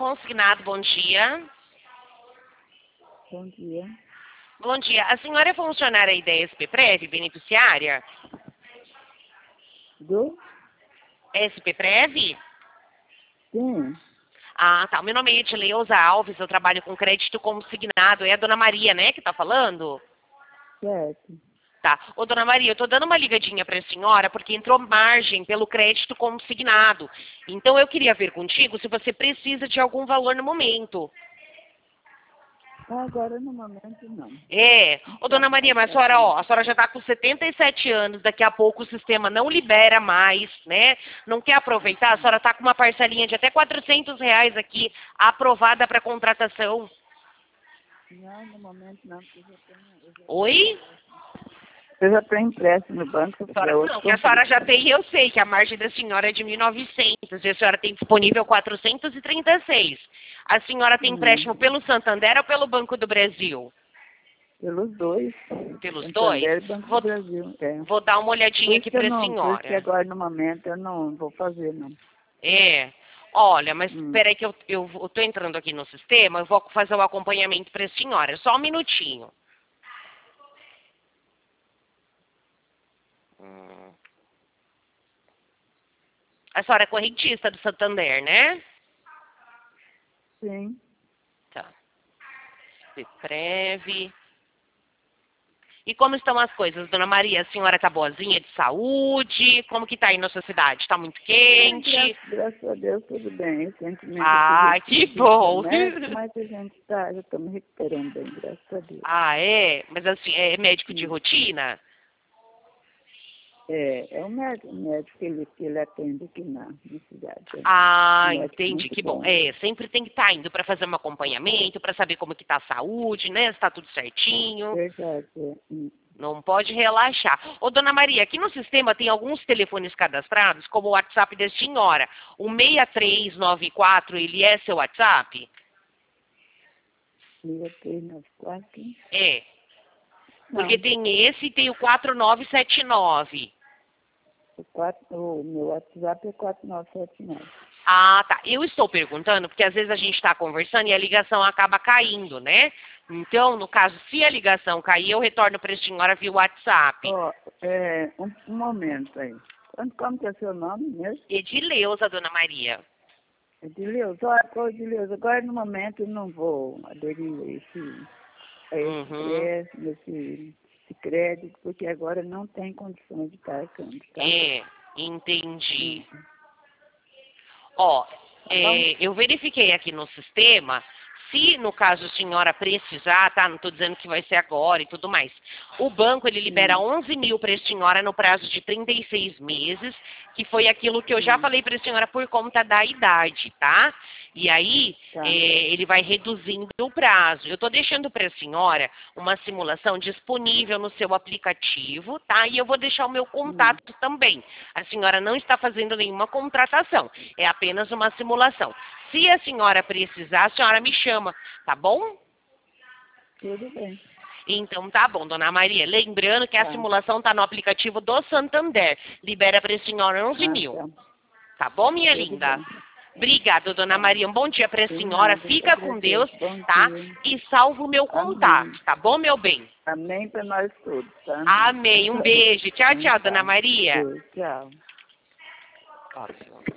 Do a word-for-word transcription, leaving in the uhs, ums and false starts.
Consignado, bom dia. Bom dia. Bom dia. A senhora é funcionária aí da S P Prev, beneficiária? Do? S P Prev? Sim. Ah, tá. Meu nome é Edileuza Alves, eu trabalho com crédito consignado. É a dona Maria, né, que tá falando? Certo. Tá. Ô, dona Maria, eu tô dando uma ligadinha pra senhora porque entrou margem pelo crédito consignado. Então eu queria ver contigo se você precisa de algum valor no momento. Agora, no momento, não. É. Ô, dona Maria, mas a senhora, ó, a senhora já tá com setenta e sete anos, daqui a pouco o sistema não libera mais, né? Não quer aproveitar? A senhora tá com uma parcelinha de até quatrocentos reais aqui, aprovada para contratação. Não, no momento não, porque eu já tenho... Eu já, Oi? eu já tenho empréstimo no banco A para senhora, outro não, que a senhora conflito. já tem, eu sei que a margem da senhora é de mil e novecentos e a senhora tem disponível quatrocentos e trinta e seis. A senhora tem Hum, empréstimo pelo Santander ou pelo Banco do Brasil? pelos dois. Pelos dois? Santander e Banco do Vou, Brasil. É. vou dar uma Por olhadinha isso aqui que eu para a não, por isso que senhora. agora, no momento, eu não vou fazer, não. É. Olha, mas Hum. peraí que eu, eu, eu tô entrando aqui no sistema, eu vou fazer o acompanhamento para a senhora. Só um minutinho. Hum. A senhora é correntista do Santander, né? Sim. Tá. Prev. E como estão as coisas, dona Maria? A senhora tá boazinha de saúde? Como que tá aí na sua cidade? Tá muito É, quente? graças, graças a Deus, tudo bem. Recentemente eu Ah, tive que visita bom! médica, mas a gente está, já estamos recuperando bem, graças a Deus. Ah, é? Mas assim, é médico de Sim. rotina? É, é o médico, o médico que ele, que ele atende aqui na, na cidade. É Ah, um médico entendi, muito que bom. bom. É, sempre tem que estar indo para fazer um acompanhamento, para saber como que tá a saúde, né? Se tá tudo certinho. Verdade. É. Hum. Não pode relaxar. Ô, dona Maria, aqui no sistema tem alguns telefones cadastrados, como o WhatsApp da senhora. O seis três nove quatro, ele é seu WhatsApp? seis três nove quatro. É. Não, Porque tem esse e tem o quatro nove sete nove. o, quatro, o meu WhatsApp é quatro nove sete nove. Ah, tá. Eu estou perguntando porque às vezes a gente está conversando e a ligação acaba caindo, né? Então, no caso, se a ligação cair, eu retorno para a senhora via WhatsApp. Ó, é, um, um momento aí. Como, como que é seu nome mesmo? Edileuza, dona Maria. Edileuza, olha, ô, Edileuza, agora no momento eu não vou aderir a esse, a esse Uhum. crédito, esse, esse crédito, porque agora não tem condições de estar arcando, tá? É, entendi. Hum. Ó, Tá bom? é, eu verifiquei aqui no sistema, se no caso a senhora precisar, tá? Não estou dizendo que vai ser agora e tudo mais. O banco, ele libera Hum. onze mil para a senhora no prazo de trinta e seis meses, que foi aquilo que eu já Hum. falei para a senhora por conta da idade, tá? E aí, Tá. é, ele vai reduzindo o prazo. Eu estou deixando para a senhora uma simulação disponível no seu aplicativo, tá? E eu vou deixar o meu Hum. contato também. A senhora não está fazendo nenhuma contratação, é apenas uma simulação. Se a senhora precisar, a senhora me chama, tá bom? Tudo bem. Então tá bom, dona Maria. Lembrando que a Tá. simulação está no aplicativo do Santander. Libera para a senhora onze Ah, mil. tá. Tá bom, minha Tudo linda? bem. Obrigada, dona Tá. Maria. Um bom dia para a De senhora. nada, eu que Fica com Deus, agradeço. Bom tá? dia. E salva o meu Amém. contato, tá bom, meu bem? Amém para nós todos, tá? Amém. Um beijo. Tchau, Então tchau, dona tá. Maria. Deus, tchau. Ótimo.